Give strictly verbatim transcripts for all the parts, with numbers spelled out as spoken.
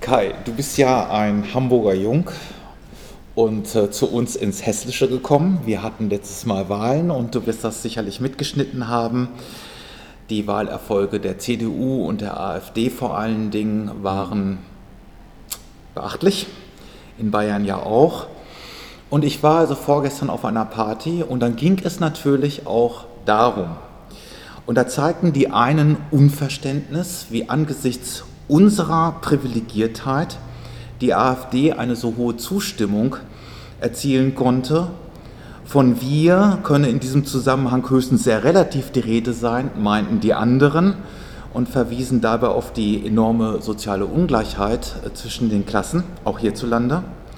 Kai, du bist ja ein Hamburger Jung und äh, zu uns ins Hessische gekommen. Wir hatten letztes Mal Wahlen und du wirst das sicherlich mitgeschnitten haben. Die Wahlerfolge der C D U und der AfD vor allen Dingen waren beachtlich, in Bayern ja auch. Und ich war also vorgestern auf einer Party und dann ging es natürlich auch darum. Und da zeigten die einen Unverständnis, wie angesichts unserer Privilegiertheit die AfD eine so hohe Zustimmung erzielen konnte. Von wir könne in diesem Zusammenhang höchstens sehr relativ die Rede sein, meinten die anderen und verwiesen dabei auf die enorme soziale Ungleichheit zwischen den Klassen, auch hierzulande.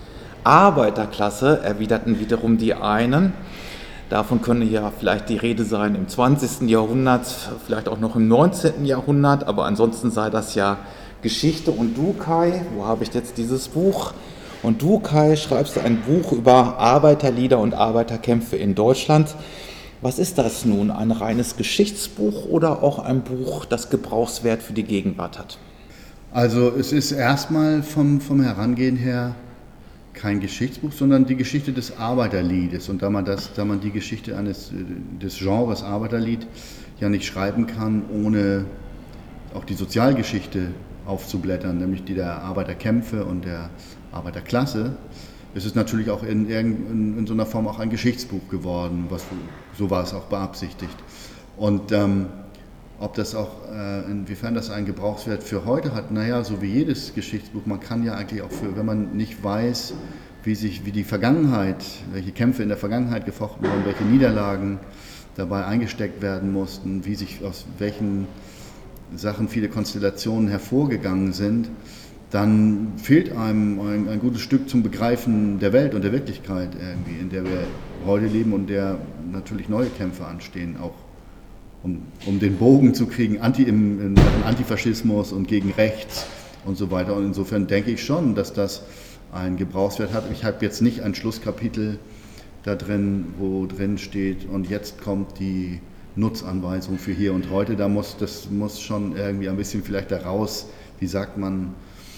Arbeiterklasse, erwiderten wiederum die einen. Davon könne ja vielleicht die Rede sein im zwanzigsten Jahrhundert, vielleicht auch noch im neunzehnten Jahrhundert, aber ansonsten sei das ja Geschichte. Und du, Kai, wo habe ich jetzt dieses Buch? Und du, Kai, schreibst ein Buch über Arbeiterlieder und Arbeiterkämpfe in Deutschland. Was ist das nun? Ein reines Geschichtsbuch oder auch ein Buch, das Gebrauchswert für die Gegenwart hat? Also es ist erstmal vom, vom Herangehen her kein Geschichtsbuch, sondern die Geschichte des Arbeiterliedes. Und da man, das, da man die Geschichte eines, des Genres Arbeiterlied ja nicht schreiben kann, ohne auch die Sozialgeschichte aufzublättern, nämlich die der Arbeiterkämpfe und der Arbeiterklasse, ist es natürlich auch in, in, in so einer Form auch ein Geschichtsbuch geworden, was, so war es auch beabsichtigt. Und ähm, ob das auch, äh, inwiefern das einen Gebrauchswert für heute hat, naja, so wie jedes Geschichtsbuch, man kann ja eigentlich auch, für, wenn man nicht weiß, wie sich, wie die Vergangenheit, welche Kämpfe in der Vergangenheit gefochten wurden, welche Niederlagen dabei eingesteckt werden mussten, wie sich aus welchen Sachen viele Konstellationen hervorgegangen sind, dann fehlt einem ein, ein gutes Stück zum Begreifen der Welt und der Wirklichkeit irgendwie, in der wir heute leben und der natürlich neue Kämpfe anstehen, auch Um, um den Bogen zu kriegen, anti, im, in Antifaschismus und gegen rechts und so weiter. Und insofern denke ich schon, dass das einen Gebrauchswert hat. Ich habe jetzt nicht ein Schlusskapitel da drin, wo drin steht, und jetzt kommt die Nutzanweisung für hier und heute. Da muss, das muss schon irgendwie ein bisschen vielleicht daraus, wie sagt man,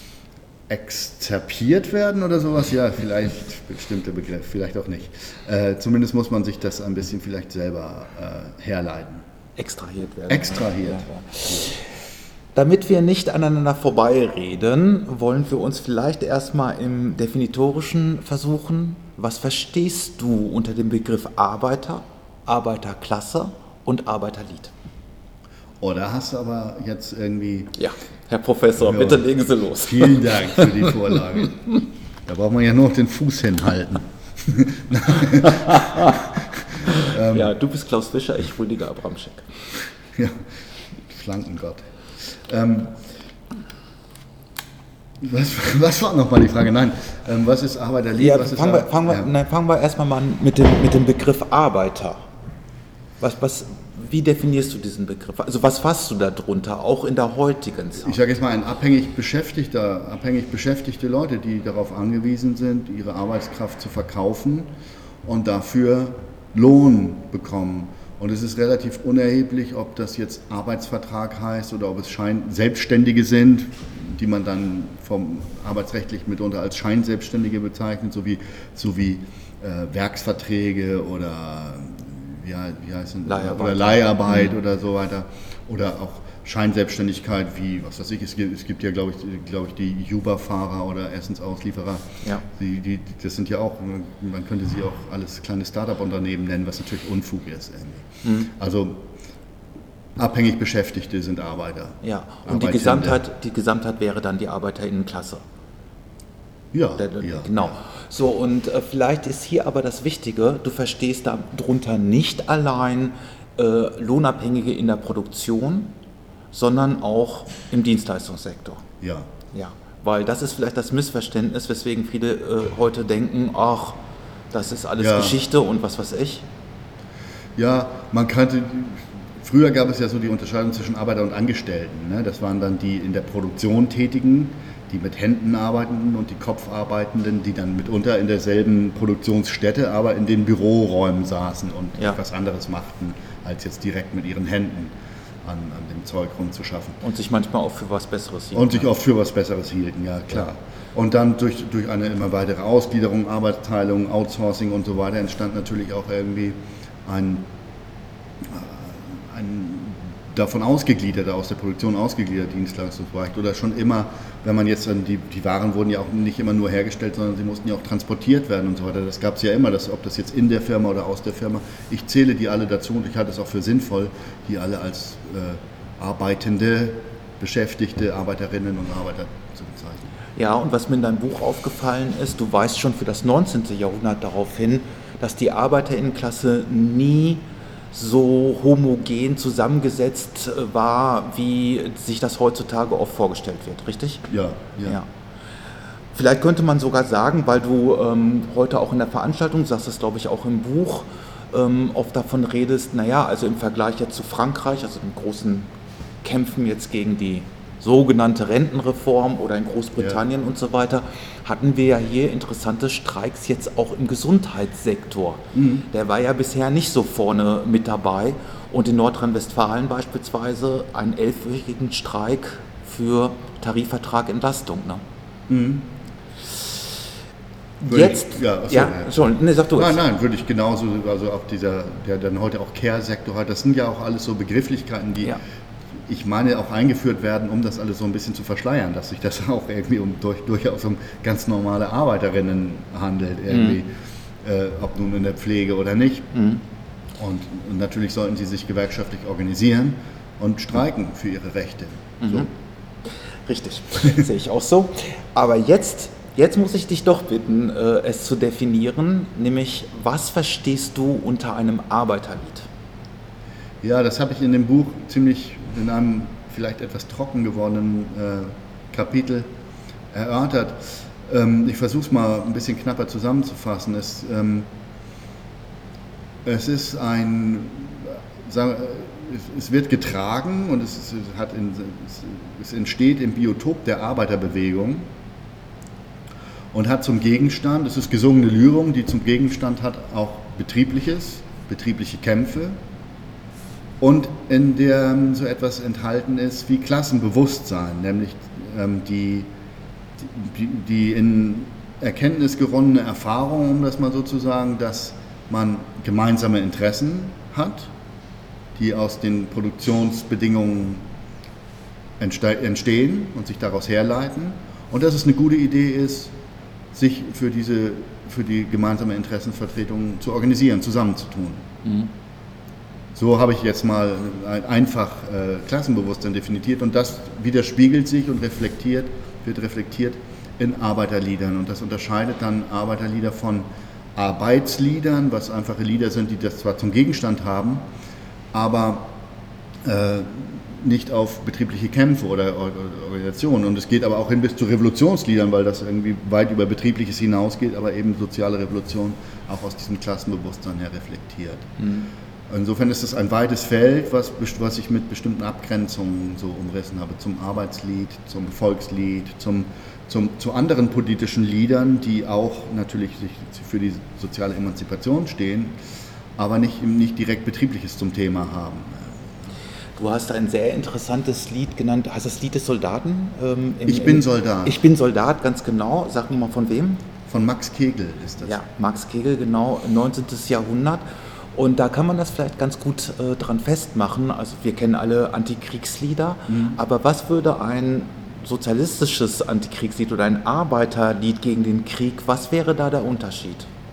exzerpiert werden oder sowas. Ja, vielleicht bestimmter Begriff, vielleicht auch nicht. Äh, zumindest muss man sich das ein bisschen vielleicht selber äh, herleiten. Extrahiert werden. Extrahiert. Ja, ja. Damit wir nicht aneinander vorbeireden, wollen wir uns vielleicht erstmal im Definitorischen versuchen. Was verstehst du unter dem Begriff Arbeiter, Arbeiterklasse und Arbeiterlied? Oh, da hast du aber jetzt irgendwie... Ja, Herr Professor, ja, bitte legen Sie los. Vielen Dank für die Vorlage. Da braucht man ja nur noch den Fuß hinhalten. Ja, du bist Klaus Fischer, ich Rüdiger Abramczyk. Ja, Flankengott. Ähm, was, was war nochmal die Frage? Nein, ähm, was ist Arbeiterlied? Ja, was fangen, ist wir, fangen, wir, ja. nein, fangen wir erstmal mal an mit dem, mit dem Begriff Arbeiter. Was, was, wie definierst du diesen Begriff? Also was fasst du darunter, auch in der heutigen Zeit? Ich sage jetzt mal, ein abhängig Beschäftigter, abhängig beschäftigte Leute, die darauf angewiesen sind, ihre Arbeitskraft zu verkaufen und dafür Lohn bekommen. Und es ist relativ unerheblich, ob das jetzt Arbeitsvertrag heißt oder ob es Schein- Selbstständige sind, die man dann vom arbeitsrechtlich mitunter als Scheinselbstständige bezeichnet, sowie, sowie äh, Werksverträge oder, wie, wie heißt es, Leiharbeit, oder Leiharbeit mhm. oder so weiter. Oder auch Scheinselbstständigkeit wie, was weiß ich, es gibt, es gibt ja, glaube ich, glaube ich, die Uber-Fahrer oder Essensauslieferer. Ja. Die, die, das sind ja auch, man könnte sie auch alles kleine Start-up-Unternehmen nennen, was natürlich Unfug ist. Mhm. Also abhängig Beschäftigte sind Arbeiter. Ja, und die Gesamtheit, die Gesamtheit wäre dann die ArbeiterInnenklasse. Ja, Der, der, ja. Genau. So, und äh, vielleicht ist hier aber das Wichtige, du verstehst darunter nicht allein äh, Lohnabhängige in der Produktion, sondern auch im Dienstleistungssektor. Ja. Ja, weil das ist vielleicht das Missverständnis, weswegen viele äh, heute denken, ach, das ist alles ja. Geschichte und was weiß ich. Ja, man könnte, früher gab es ja so die Unterscheidung zwischen Arbeiter und Angestellten. Ne? Das waren dann die in der Produktion Tätigen, die mit Händen arbeitenden, und die Kopfarbeitenden, die dann mitunter in derselben Produktionsstätte, aber in den Büroräumen saßen und ja. etwas anderes machten, als jetzt direkt mit ihren Händen an, an dem Zeug rumzuschaffen. Und sich manchmal auch für was Besseres hielten. Und sich auch für was Besseres hielten, ja klar. Ja. Und dann durch, durch eine immer weitere Ausgliederung, Arbeitsteilung, Outsourcing und so weiter entstand natürlich auch irgendwie ein, ein davon ausgegliederter, aus der Produktion ausgegliederter Dienstleistungsbereich. Oder schon immer, wenn man jetzt, die, die Waren wurden ja auch nicht immer nur hergestellt, sondern sie mussten ja auch transportiert werden und so weiter. Das gab es ja immer, das, ob das jetzt in der Firma oder aus der Firma. Ich zähle die alle dazu und ich halte es auch für sinnvoll, die alle als äh, arbeitende, beschäftigte Arbeiterinnen und Arbeiter zu bezeichnen. Ja, und was mir in deinem Buch aufgefallen ist, du weist schon für das neunzehnte. Jahrhundert darauf hin, dass die Arbeiterinnenklasse nie so homogen zusammengesetzt war, wie sich das heutzutage oft vorgestellt wird, richtig? Ja, ja. ja. Vielleicht könnte man sogar sagen, weil du ähm, heute auch in der Veranstaltung, sagst das glaube ich auch im Buch, ähm, oft davon redest, naja, also im Vergleich jetzt zu Frankreich, also den großen Kämpfen jetzt gegen die sogenannte Rentenreform oder in Großbritannien ja. und so weiter, hatten wir ja hier interessante Streiks jetzt auch im Gesundheitssektor. Mhm. Der war ja bisher nicht so vorne mit dabei und in Nordrhein-Westfalen beispielsweise einen elfwöchigen Streik für Tarifvertrag Entlastung. Ne? Mhm. Jetzt, ich, ja, achso, ja, ja. Schon, ne, sag du Nein, nein, würde ich genauso, also auch dieser, der dann heute auch Care-Sektor hat, das sind ja auch alles so Begrifflichkeiten, die ja. ich meine, auch eingeführt werden, um das alles so ein bisschen zu verschleiern, dass sich das auch irgendwie um durch, durchaus um ganz normale Arbeiterinnen handelt, irgendwie, mhm. äh, ob nun in der Pflege oder nicht. Mhm. Und, und natürlich sollten sie sich gewerkschaftlich organisieren und streiken für ihre Rechte. Mhm. So. Richtig, sehe ich auch so. Aber jetzt, jetzt muss ich dich doch bitten, äh, es zu definieren, nämlich was verstehst du unter einem Arbeiterlied? Ja, das habe ich in dem Buch ziemlich in einem vielleicht etwas trocken gewordenen äh, Kapitel erörtert. Ähm, ich versuche es mal ein bisschen knapper zusammenzufassen. Es, ähm, es ist ein, sagen, es, es wird getragen und es, es, hat in, es, es entsteht im Biotop der Arbeiterbewegung und hat zum Gegenstand, es ist gesungene Lyrik, die zum Gegenstand hat auch Betriebliches, betriebliche Kämpfe. Und in der so etwas enthalten ist wie Klassenbewusstsein, nämlich ähm, die, die, die in Erkenntnis geronnene Erfahrung, um das mal so zu sagen, dass man gemeinsame Interessen hat, die aus den Produktionsbedingungen entste- entstehen und sich daraus herleiten. Und dass es eine gute Idee ist, sich für, diese, für die gemeinsame Interessenvertretung zu organisieren, zusammenzutun. Mhm. So habe ich jetzt mal ein einfach äh, Klassenbewusstsein definiert und das widerspiegelt sich und reflektiert, wird reflektiert in Arbeiterliedern und das unterscheidet dann Arbeiterlieder von Arbeitsliedern, was einfache Lieder sind, die das zwar zum Gegenstand haben, aber äh, nicht auf betriebliche Kämpfe oder, oder Organisationen. Und es geht aber auch hin bis zu Revolutionsliedern, weil das irgendwie weit über Betriebliches hinausgeht, aber eben soziale Revolution auch aus diesem Klassenbewusstsein her reflektiert. Mhm. Insofern ist es ein weites Feld, was, was ich mit bestimmten Abgrenzungen so umrissen habe, zum Arbeitslied, zum Volkslied, zum, zum, zu anderen politischen Liedern, die auch natürlich sich für die soziale Emanzipation stehen, aber nicht, nicht direkt Betriebliches zum Thema haben. Du hast ein sehr interessantes Lied genannt, heißt das Lied des Soldaten? Ähm, im, ich bin im, Soldat. Ich bin Soldat, ganz genau. Sag mir mal von wem? Von Max Kegel ist das. Ja, Max Kegel, genau, neunzehnten. Jahrhundert. Und da kann man das vielleicht ganz gut äh, dran festmachen. Also wir kennen alle Antikriegslieder, mhm. aber was würde ein sozialistisches Antikriegslied oder ein Arbeiterlied gegen den Krieg, was wäre da der Unterschied?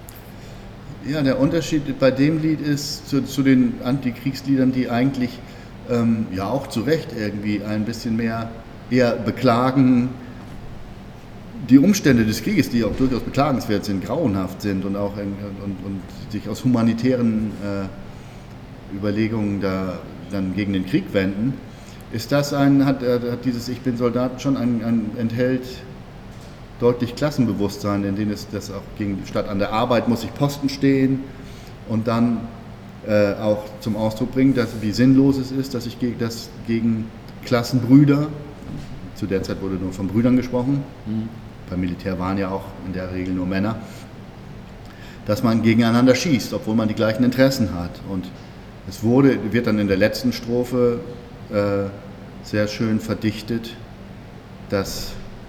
Ja, der Unterschied bei dem Lied ist zu, zu den Antikriegsliedern, die eigentlich ähm, ja auch zu Recht irgendwie ein bisschen mehr eher beklagen, die Umstände des Krieges, die auch durchaus beklagenswert sind, grauenhaft sind und auch in, und, und sich aus humanitären äh, Überlegungen da dann gegen den Krieg wenden, ist das ein, hat, hat dieses Ich bin Soldat schon ein, ein enthält deutlich Klassenbewusstsein, in dem es das auch gegen, statt an der Arbeit muss ich Posten stehen und dann äh, auch zum Ausdruck bringen, dass, wie sinnlos es ist, dass ich gegen, das gegen Klassenbrüder, zu der Zeit wurde nur von Brüdern gesprochen, mhm. beim Militär waren ja auch in der Regel nur Männer, dass man gegeneinander schießt, obwohl man die gleichen Interessen hat. Und es wurde, wird dann in der letzten Strophe äh, sehr schön verdichtet, dass,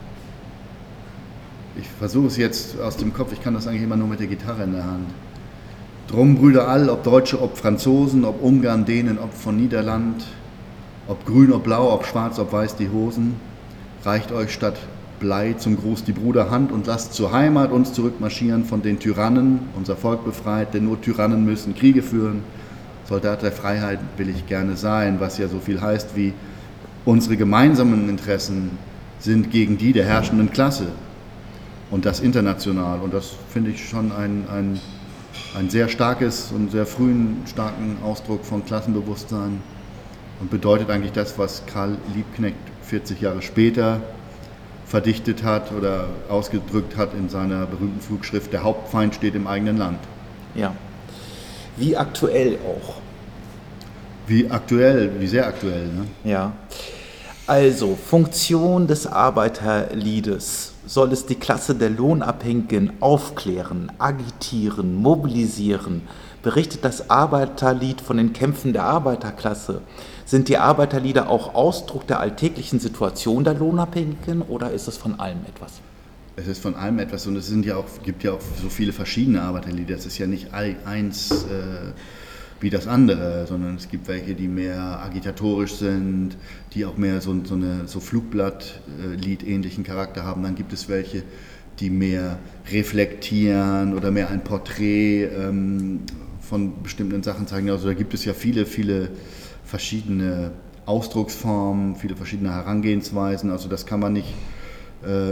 ich versuche es jetzt aus dem Kopf, ich kann das eigentlich immer nur mit der Gitarre in der Hand. Drum, Brüder all, ob Deutsche, ob Franzosen, ob Ungarn, Dänen, ob von Niederland, ob grün, ob blau, ob schwarz, ob weiß die Hosen, reicht euch statt Blei zum Gruß die Bruderhand und lasst zur Heimat uns zurückmarschieren von den Tyrannen, unser Volk befreit, denn nur Tyrannen müssen Kriege führen. Soldat der Freiheit will ich gerne sein, was ja so viel heißt wie unsere gemeinsamen Interessen sind gegen die der herrschenden Klasse und das international. Und das finde ich schon ein, ein, ein sehr starkes und sehr frühen, starken Ausdruck von Klassenbewusstsein und bedeutet eigentlich das, was Karl Liebknecht vierzig Jahre später verdichtet hat oder ausgedrückt hat in seiner berühmten Flugschrift, der Hauptfeind steht im eigenen Land. Ja, wie aktuell auch. Wie aktuell, wie sehr aktuell. Ne? Ja, also Funktion des Arbeiterliedes. Soll es die Klasse der Lohnabhängigen aufklären, agitieren, mobilisieren? Berichtet das Arbeiterlied von den Kämpfen der Arbeiterklasse? Sind die Arbeiterlieder auch Ausdruck der alltäglichen Situation der Lohnabhängigen oder ist es von allem etwas? Es ist von allem etwas und es sind ja auch, gibt ja auch so viele verschiedene Arbeiterlieder. Es ist ja nicht eins äh, wie das andere, sondern es gibt welche, die mehr agitatorisch sind, die auch mehr so, so eine so Flugblatt-Lied-ähnlichen Charakter haben. Dann gibt es welche, die mehr reflektieren oder mehr ein Porträt ähm, von bestimmten Sachen zeigen. Also da gibt es ja viele, viele verschiedene Ausdrucksformen, viele verschiedene Herangehensweisen. Also das kann man nicht, äh,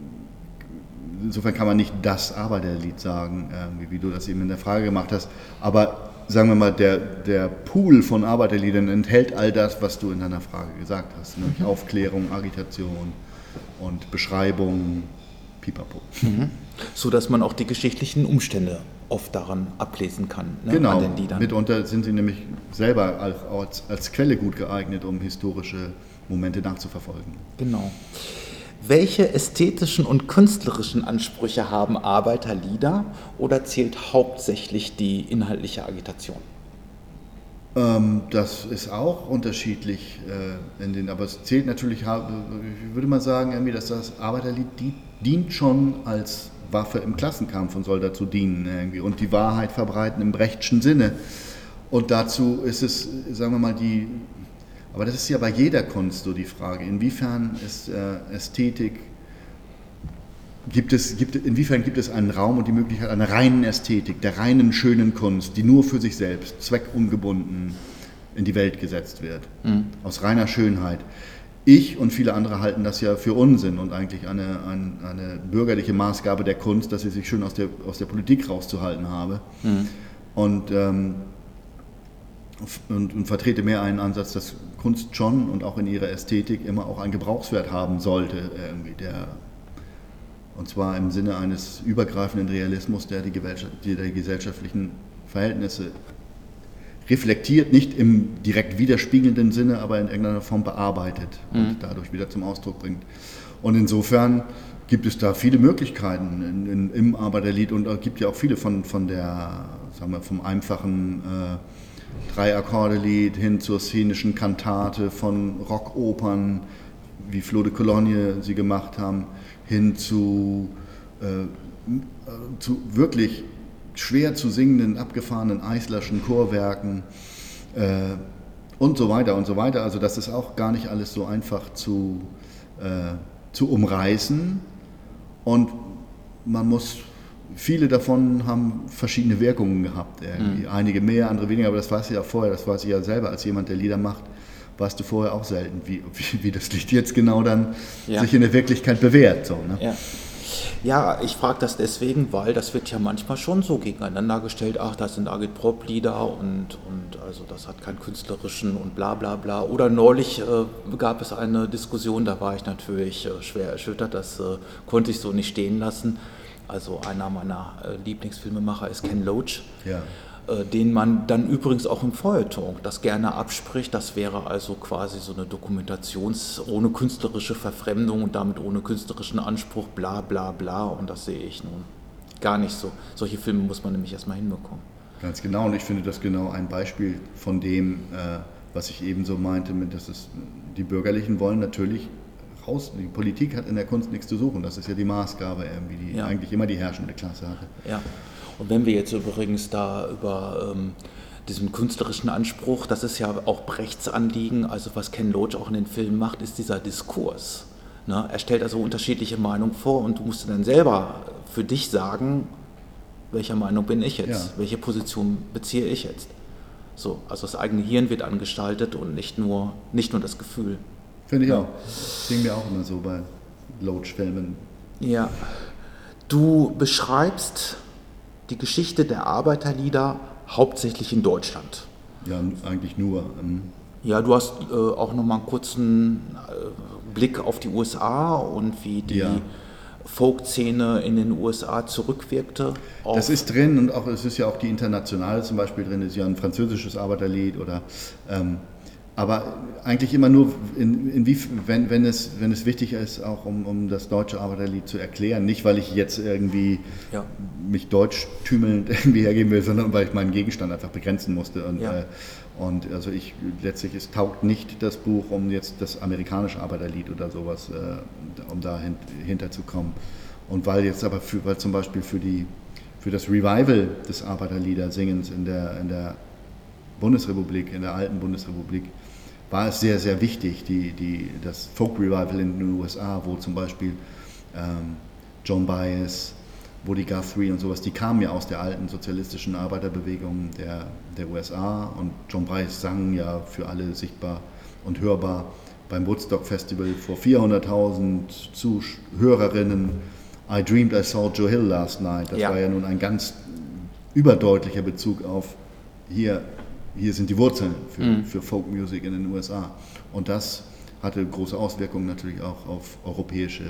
insofern kann man nicht das Arbeiterlied sagen, äh, wie du das eben in der Frage gemacht hast. Aber sagen wir mal, der, der Pool von Arbeiterliedern enthält all das, was du in deiner Frage gesagt hast. Nämlich Aufklärung, Agitation und Beschreibung, pipapo. Mhm. So dass man auch die geschichtlichen Umstände oft daran ablesen kann, ne, genau, an den Liedern. Mitunter sind sie nämlich selber als, als Quelle gut geeignet, um historische Momente nachzuverfolgen. Genau. Welche ästhetischen und künstlerischen Ansprüche haben Arbeiterlieder oder zählt hauptsächlich die inhaltliche Agitation? Ähm, das ist auch unterschiedlich, äh, in den, aber es zählt natürlich, ich würde mal sagen, irgendwie, dass das Arbeiterlied die, dient schon als Waffe im Klassenkampf und soll dazu dienen irgendwie und die Wahrheit verbreiten im Brechtschen Sinne. Und dazu ist es, sagen wir mal, die, aber das ist ja bei jeder Kunst so die Frage, inwiefern ist äh, Ästhetik, gibt es, gibt, inwiefern gibt es einen Raum und die Möglichkeit einer reinen Ästhetik, der reinen schönen Kunst, die nur für sich selbst, zweckungebunden in die Welt gesetzt wird, mhm. aus reiner Schönheit. Ich und viele andere halten das ja für Unsinn und eigentlich eine, eine, eine bürgerliche Maßgabe der Kunst, dass sie sich schön aus der, aus der Politik rauszuhalten habe. Mhm. Und, ähm, und, und vertrete mehr einen Ansatz, dass Kunst schon und auch in ihrer Ästhetik immer auch einen Gebrauchswert haben sollte, irgendwie der, und zwar im Sinne eines übergreifenden Realismus, der die, die, die gesellschaftlichen Verhältnisse reflektiert, nicht im direkt widerspiegelnden Sinne, aber in irgendeiner Form bearbeitet mhm. und dadurch wieder zum Ausdruck bringt. Und insofern gibt es da viele Möglichkeiten in, in, im Arbeiterlied und es gibt ja auch viele von, von der, sagen wir, vom einfachen äh, Drei-Akkorde-Lied hin zur szenischen Kantate, von Rockopern, wie Flo de Cologne sie gemacht haben, hin zu, äh, zu wirklich schwer zu singenden, abgefahrenen Eislerschen Chorwerken äh, und so weiter und so weiter. Also das ist auch gar nicht alles so einfach zu, äh, zu umreißen und man muss, viele davon haben verschiedene Wirkungen gehabt, irgendwie. Mhm. Einige mehr, andere weniger, aber das weiß ich ja vorher, das weiß ich ja selber als jemand, der Lieder macht, weißt du vorher auch selten, wie, wie, wie das Lied jetzt genau dann ja. sich in der Wirklichkeit bewährt. So, ne? Ja. Ja, ich frage das deswegen, weil das wird ja manchmal schon so gegeneinander gestellt, ach, das sind Agitprop-Lieder und, und also das hat keinen künstlerischen und bla bla bla. Oder neulich äh, gab es eine Diskussion, da war ich natürlich äh, schwer erschüttert, das äh, konnte ich so nicht stehen lassen. Also einer meiner äh, Lieblingsfilmemacher ist Ken Loach. Ja. Den man dann übrigens auch im Feuilleton das gerne abspricht. Das wäre also quasi so eine Dokumentations- ohne künstlerische Verfremdung und damit ohne künstlerischen Anspruch, bla bla bla. Und das sehe ich nun gar nicht so. Solche Filme muss man nämlich erstmal hinbekommen. Ganz genau. Und ich finde das genau ein Beispiel von dem, was ich eben so meinte, mit, dass es, die Bürgerlichen wollen natürlich raus, die Politik hat in der Kunst nichts zu suchen, das ist ja die Maßgabe, irgendwie, die Ja. eigentlich immer die herrschende Klasse hatte. Ja, und wenn wir jetzt übrigens da über ähm, diesen künstlerischen Anspruch, das ist ja auch Brechts Anliegen, also was Ken Loach auch in den Filmen macht, ist dieser Diskurs. Ne? Er stellt also unterschiedliche Meinungen vor und du musst dann selber für dich sagen, welcher Meinung bin ich jetzt, Ja. welche Position beziehe ich jetzt. So, also das eigene Hirn wird angestaltet und nicht nur, nicht nur das Gefühl. Finde ich Ja. auch. Das ging mir auch immer so bei Loach-Filmen. Ja, du beschreibst die Geschichte der Arbeiterlieder hauptsächlich in Deutschland. Ja, eigentlich nur. Ähm, Ja, du hast äh, auch nochmal einen kurzen äh, Blick auf die U S A und wie die Ja. Folk-Szene in den U S A zurückwirkte. Auf, Das ist drin und auch es ist ja auch die Internationale zum Beispiel drin, ist ja ein französisches Arbeiterlied oder ähm, aber eigentlich immer nur, in, in wie, wenn, wenn, es, wenn es wichtig ist, auch um, um das deutsche Arbeiterlied zu erklären. Nicht, weil ich jetzt irgendwie ja. mich deutschtümelnd irgendwie hergeben will, sondern weil ich meinen Gegenstand einfach begrenzen musste. Und, Ja. äh, und also ich letztlich, es taugt nicht das Buch, um jetzt das amerikanische Arbeiterlied oder sowas, äh, um da hin, hinterzukommen. Und weil jetzt aber für, weil zum Beispiel für die für das Revival des Arbeiterliedersingens in der, in der Bundesrepublik, in der alten Bundesrepublik, war es sehr, sehr wichtig, die, die, das Folk-Revival in den U S A, wo zum Beispiel ähm, Joan Baez, Woody Guthrie und sowas, die kamen ja aus der alten sozialistischen Arbeiterbewegung der, der U S A und Joan Baez sang ja für alle sichtbar und hörbar beim Woodstock Festival vor vierhunderttausend Zuhörerinnen I Dreamed I Saw Joe Hill last night. Das Ja. war ja nun ein ganz überdeutlicher Bezug auf hier, hier sind die Wurzeln für, Mhm. für Folk Music in den U S A. Und das hatte große Auswirkungen natürlich auch auf europäische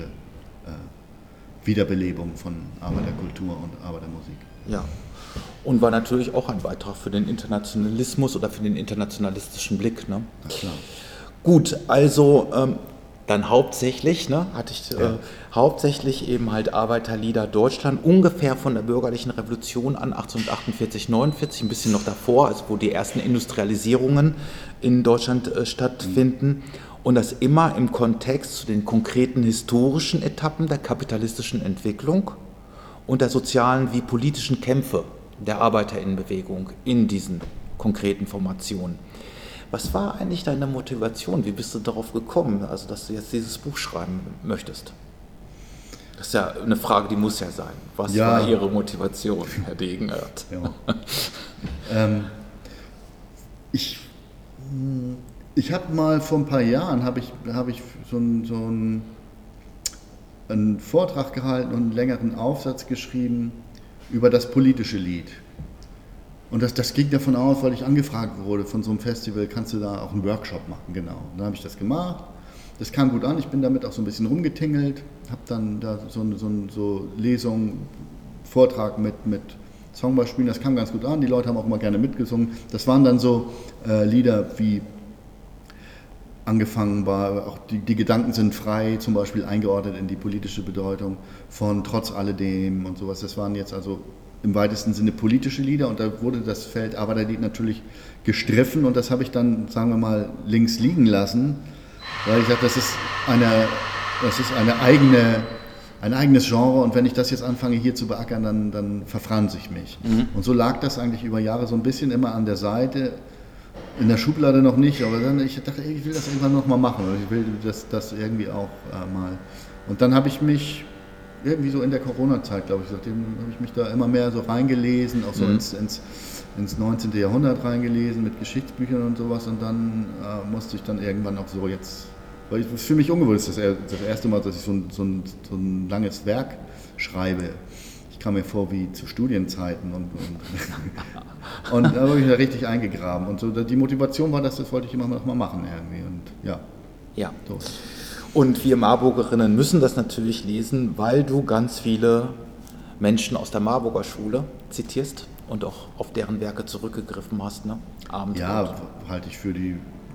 äh, Wiederbelebung von Arbeiterkultur und Arbeitermusik. Ja. Und war natürlich auch ein Beitrag für den Internationalismus oder für den internationalistischen Blick. Ne? Na klar. Gut, also ähm, dann hauptsächlich, ne, hatte ich äh, Ja. hauptsächlich eben halt Arbeiterlieder Deutschland, ungefähr von der bürgerlichen Revolution an achtzehnhundertachtundvierzig, neunundvierzig, ein bisschen noch davor, also wo die ersten Industrialisierungen in Deutschland äh, stattfinden. Und das immer im Kontext zu den konkreten historischen Etappen der kapitalistischen Entwicklung und der sozialen wie politischen Kämpfe der Arbeiterinnenbewegung in diesen konkreten Formationen. Was war eigentlich deine Motivation? Wie bist du darauf gekommen, also dass du jetzt dieses Buch schreiben möchtest? Das ist ja eine Frage, die muss ja sein. Was Ja. war Ihre Motivation, Herr Degenert? Ja. ähm, ich ich habe mal vor ein paar Jahren habe ich, hab ich so, ein, so ein, einen Vortrag gehalten und einen längeren Aufsatz geschrieben über das politische Lied. Und das, das ging davon aus, weil ich angefragt wurde von so einem Festival, kannst du da auch einen Workshop machen, genau. Und dann habe ich das gemacht, das kam gut an, ich bin damit auch so ein bisschen rumgetingelt, habe dann da so eine so, so Lesung, Vortrag mit, mit Songbeispielen, das kam ganz gut an, die Leute haben auch immer gerne mitgesungen. Das waren dann so äh, Lieder wie angefangen war, auch die, die Gedanken sind frei, zum Beispiel eingeordnet in die politische Bedeutung von Trotz alledem und sowas. Das waren jetzt also im weitesten Sinne politische Lieder und da wurde das Feld Arbeiterlied natürlich gestriffen und das habe ich dann, sagen wir mal, links liegen lassen, weil ich sagte, das ist eine, das ist eine eigene, ein eigenes Genre und wenn ich das jetzt anfange hier zu beackern, dann, dann verfranse ich mich. Mhm. Und so lag das eigentlich über Jahre so ein bisschen immer an der Seite, in der Schublade noch nicht, aber dann ich dachte, ey, ich will das irgendwann noch mal machen oder ich will das, das irgendwie auch äh, mal. Und dann habe ich mich irgendwie so in der Corona-Zeit, glaube ich, seitdem habe ich mich da immer mehr so reingelesen, auch so mhm. ins, ins, ins neunzehnten. Jahrhundert reingelesen mit Geschichtsbüchern und sowas und dann äh, musste ich dann irgendwann auch so jetzt, weil es für mich ungewöhnlich ist, das, das erste Mal, dass ich so ein, so, ein, so ein langes Werk schreibe. Ich kam mir vor wie zu Studienzeiten und, und, und da habe ich mich da richtig eingegraben und so die Motivation war, dass das wollte ich immer noch mal machen irgendwie und ja. Ja. So. Und wir Marburgerinnen müssen das natürlich lesen, weil du ganz viele Menschen aus der Marburger Schule zitierst und auch auf deren Werke zurückgegriffen hast, ne? Abend ja, halte ich für die,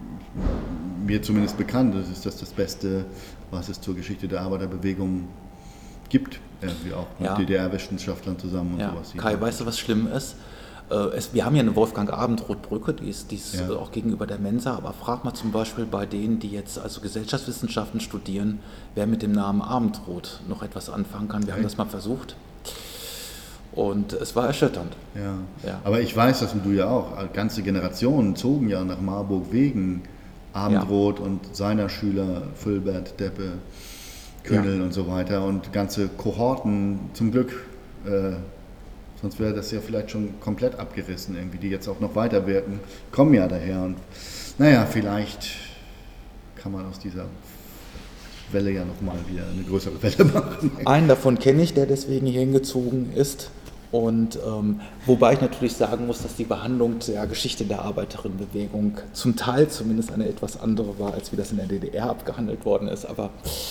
mir zumindest bekannt, das ist das das Beste, was es zur Geschichte der Arbeiterbewegung gibt, irgendwie auch mit ja. D D R-Wissenschaftlern zusammen und ja. sowas. Kai, weißt du, was schlimm ist? Äh, es, wir haben ja eine Wolfgang-Abendroth-Brücke, die ist, die ist Ja. auch gegenüber der Mensa, aber frag mal zum Beispiel bei denen, die jetzt also Gesellschaftswissenschaften studieren, wer mit dem Namen Abendroth noch etwas anfangen kann. Wir haben Okay. das mal versucht und es war erschütternd. Ja. Ja. Aber ich weiß, dass du ja auch, ganze Generationen zogen ja nach Marburg wegen Abendroth und seiner Schüler Fülbert, Deppe, Kühnel Ja. und so weiter und ganze Kohorten, zum Glück, äh, sonst wäre das ja vielleicht schon komplett abgerissen irgendwie, die jetzt auch noch weiterwirken, kommen ja daher und naja, vielleicht kann man aus dieser Welle ja nochmal wieder eine größere Welle machen. Einen davon kenne ich, der deswegen hier hingezogen ist. Und ähm, wobei ich natürlich sagen muss, dass die Behandlung der Geschichte der Arbeiterinnenbewegung zum Teil zumindest eine etwas andere war, als wie das in der D D R abgehandelt worden ist. Aber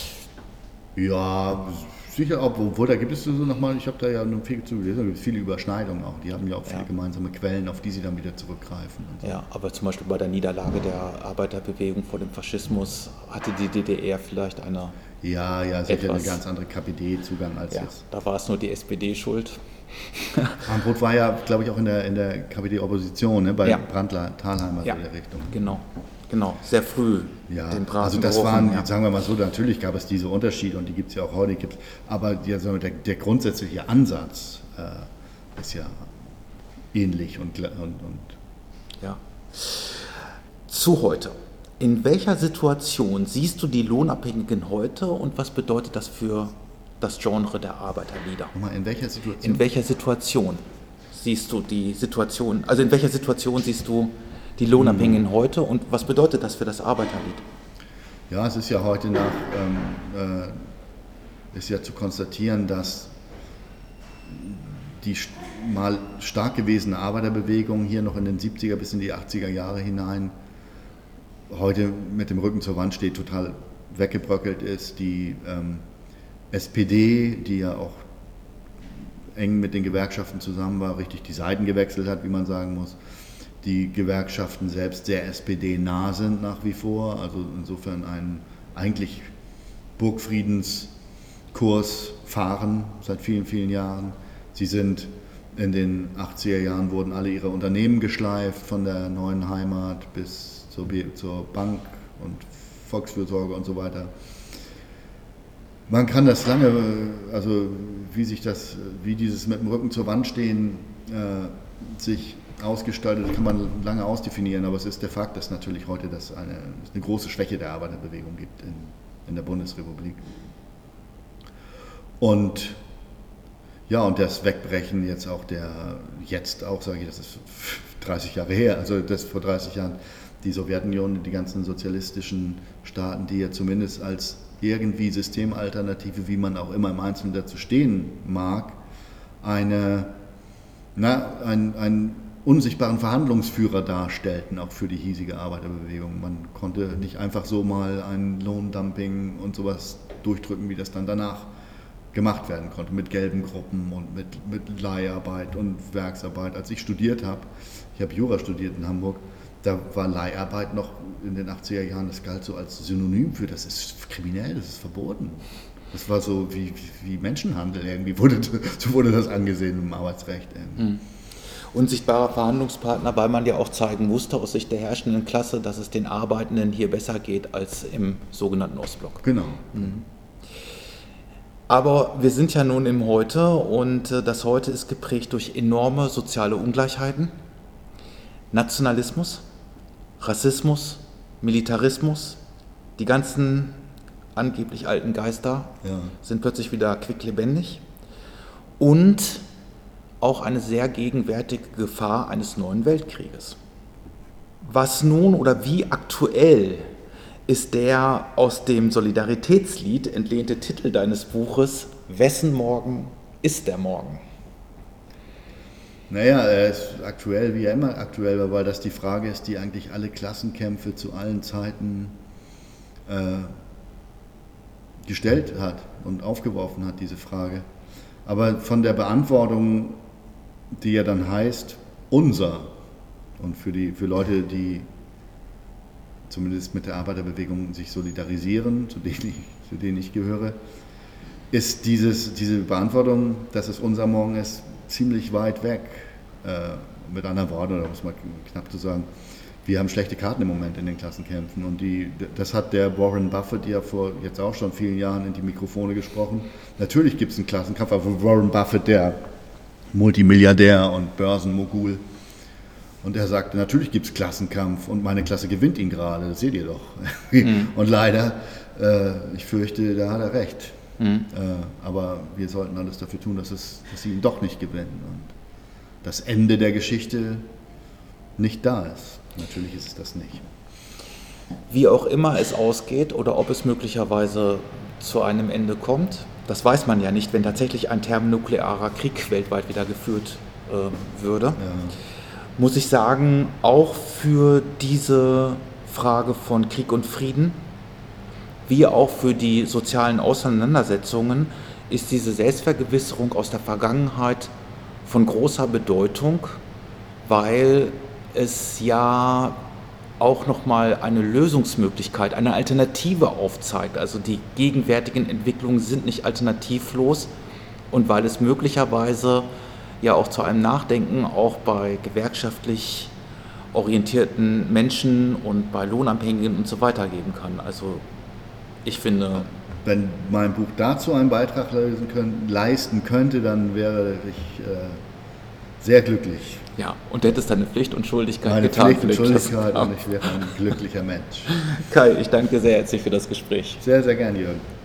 Ja, sicher, obwohl da gibt es so nochmal, ich habe da ja nun viel zu gelesen, da gibt es viele Überschneidungen auch. Die haben ja auch viele Ja. gemeinsame Quellen, auf die sie dann wieder zurückgreifen. Und so. ja, aber zum Beispiel bei der Niederlage der Arbeiterbewegung vor dem Faschismus hatte die D D R vielleicht eine. Ja, ja, sicher Etwas. eine ganz andere K P D-Zugang als Ja, jetzt. da war es nur die S P D schuld. Armbrodt war ja, glaube ich, auch in der, in der K P D-Opposition, ne, bei Ja. Brandler, Thalheimer Ja, so der Richtung. genau, genau, sehr früh. Ja, den braven also das Geruch, waren, ja. sagen wir mal so, natürlich gab es diese Unterschiede und die gibt es ja auch heute, gibt's, aber die, also der, der grundsätzliche Ansatz äh, ist ja ähnlich und, gl- und, und Ja. Zu heute. In welcher Situation siehst du die Lohnabhängigen heute und was bedeutet das für das Genre der Arbeiterlieder? nochmal, in welcher Situation? In welcher Situation siehst du die Situation, also in welcher Situation siehst du die Lohnabhängigen heute und was bedeutet das für das Arbeiterlied? Ja, es ist ja heute nach, ähm, äh, ist ja zu konstatieren, dass die st- mal stark gewesene Arbeiterbewegung hier noch in den siebziger bis in die achtziger Jahre hinein heute mit dem Rücken zur Wand steht, total weggebröckelt ist. Die ähm, S P D, die ja auch eng mit den Gewerkschaften zusammen war, richtig die Seiten gewechselt hat, wie man sagen muss. Die Gewerkschaften selbst sehr S P D-nah sind nach wie vor, also insofern einen eigentlich Burgfriedenskurs fahren seit vielen, vielen Jahren. Sie sind in den achtziger Jahren wurden alle ihre Unternehmen geschleift, von der neuen Heimat bis zur, B- zur Bank und Volksfürsorge und so weiter. Man kann das lange, also wie sich das, wie dieses mit dem Rücken zur Wand stehen äh, sich ausgestaltet, kann man lange ausdefinieren, aber es ist der Fakt, dass natürlich heute das eine, es eine große Schwäche der Arbeiterbewegung gibt in, in der Bundesrepublik. Und ja, und das Wegbrechen jetzt auch der, jetzt auch, sage ich, das ist dreißig Jahre her, also das vor dreißig Jahren, die Sowjetunion, die ganzen sozialistischen Staaten, die ja zumindest als irgendwie Systemalternative, wie man auch immer im Einzelnen dazu stehen mag, eine, na, ein, einen unsichtbaren Verhandlungsführer darstellten, auch für die hiesige Arbeiterbewegung. Man konnte nicht einfach so mal ein Lohndumping und sowas durchdrücken, wie das dann danach gemacht werden konnte, mit gelben Gruppen und mit, mit Leiharbeit und Werksarbeit. Als ich studiert habe, ich habe Jura studiert in Hamburg, da war Leiharbeit noch in den achtziger Jahren, das galt so als Synonym für, das ist kriminell, das ist verboten. Das war so wie, wie Menschenhandel irgendwie, wurde, so wurde das angesehen im Arbeitsrecht. Irgendwie. Unsichtbarer Verhandlungspartner, weil man ja auch zeigen musste aus Sicht der herrschenden Klasse, dass es den Arbeitenden hier besser geht als im sogenannten Ostblock. Genau. Aber wir sind ja nun im Heute und äh, das Heute ist geprägt durch enorme soziale Ungleichheiten, Nationalismus, Rassismus, Militarismus. Die ganzen angeblich alten Geister Ja. sind plötzlich wieder quicklebendig und auch eine sehr gegenwärtige Gefahr eines neuen Weltkrieges. Was nun oder wie aktuell ist der aus dem Solidaritätslied entlehnte Titel deines Buches Wessen Morgen ist der Morgen? Naja, er ist aktuell, wie er immer aktuell war, weil das die Frage ist, die eigentlich alle Klassenkämpfe zu allen Zeiten äh, gestellt hat und aufgeworfen hat, diese Frage. Aber von der Beantwortung, die ja dann heißt, unser, und für, die, für Leute, die zumindest mit der Arbeiterbewegung sich solidarisieren, zu denen ich, zu denen ich gehöre, ist dieses, diese Beantwortung, dass es unser Morgen ist, ziemlich weit weg. mit anderen Worten, oder muss man knapp zu sagen, wir haben schlechte Karten im Moment in den Klassenkämpfen und die, das hat der Warren Buffett ja vor jetzt auch schon vielen Jahren in die Mikrofone gesprochen. Natürlich gibt es einen Klassenkampf, aber Warren Buffett, der Multimilliardär und Börsenmogul, und er sagte, natürlich gibt es Klassenkampf und meine Klasse gewinnt ihn gerade, das seht ihr doch. Mhm. Und leider, äh, ich fürchte, da hat er recht. Mhm. Äh, aber wir sollten alles dafür tun, dass, es, dass sie ihn doch nicht gewinnen und das Ende der Geschichte nicht da ist. Natürlich ist es das nicht. Wie auch immer es ausgeht oder ob es möglicherweise zu einem Ende kommt, das weiß man ja nicht, wenn tatsächlich ein thermonuklearer Krieg weltweit wieder geführt äh, würde. Ja. Muss ich sagen, auch für diese Frage von Krieg und Frieden, wie auch für die sozialen Auseinandersetzungen, ist diese Selbstvergewisserung aus der Vergangenheit von großer Bedeutung, weil es ja auch nochmal eine Lösungsmöglichkeit, eine Alternative aufzeigt. Also die gegenwärtigen Entwicklungen sind nicht alternativlos und weil es möglicherweise ja auch zu einem Nachdenken auch bei gewerkschaftlich orientierten Menschen und bei Lohnabhängigen und so weiter geben kann. Also ich finde... Wenn mein Buch dazu einen Beitrag leisten könnte, leisten könnte dann wäre ich äh, sehr glücklich. Ja, und du hättest deine Pflicht und Schuldigkeit Meine getan. Pflicht und Schuldigkeit und ich wäre ein glücklicher Mensch. Kai, ich danke dir sehr herzlich für das Gespräch. Sehr, sehr gern, Jürgen.